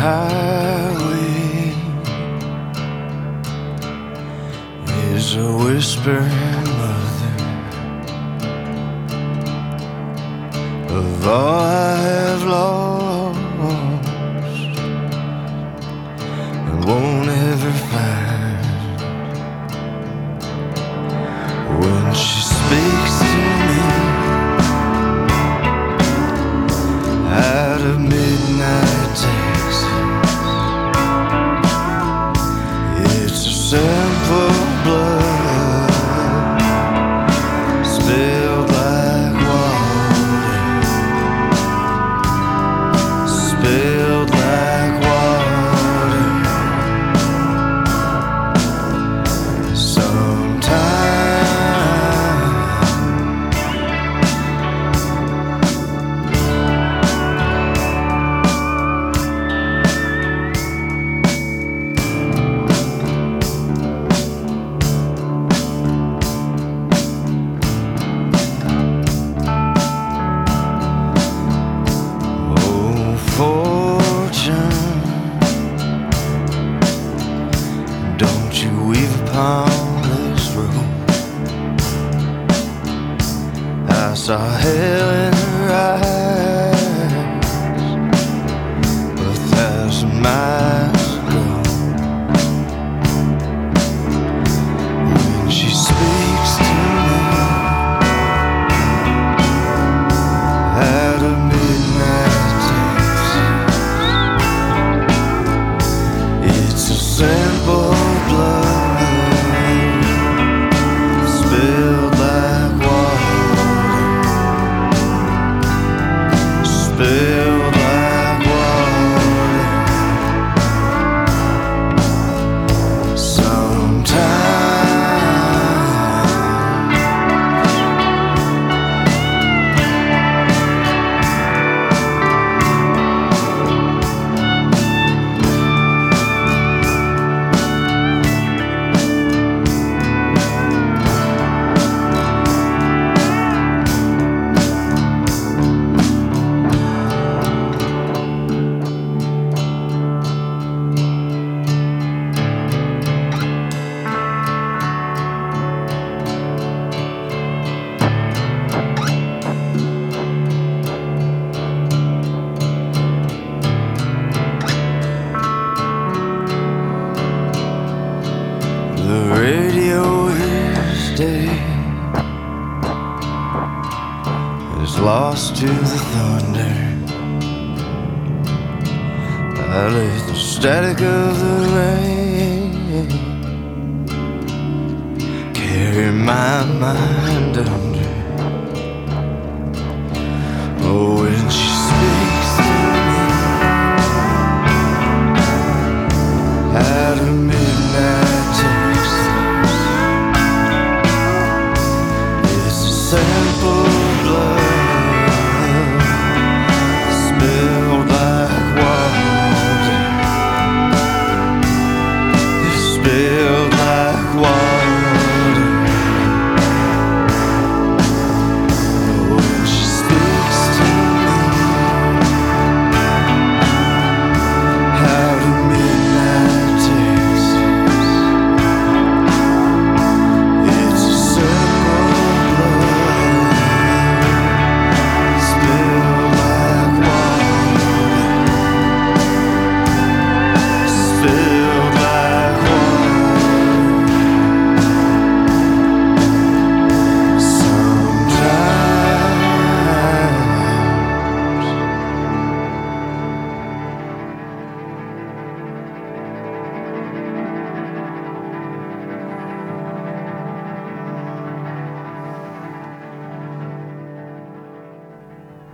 highway is a whispering mother of all I have lost and won't ever find. When she speaks to me out of midnight Texas, it's a simple blood spilled like water, spilled like water. Sometimes fortune, don't you weave upon this road. I saw hell in her eyes 1,000 miles ago. When she speaks to me out of midnight, it's a simple blood spilled like water, spilled like water. Sometimes the radio is dead, is lost to the thunder. I let the static of the rain carry my mind under. Oh, when she speaks to me out of midnight Texas, it's a simple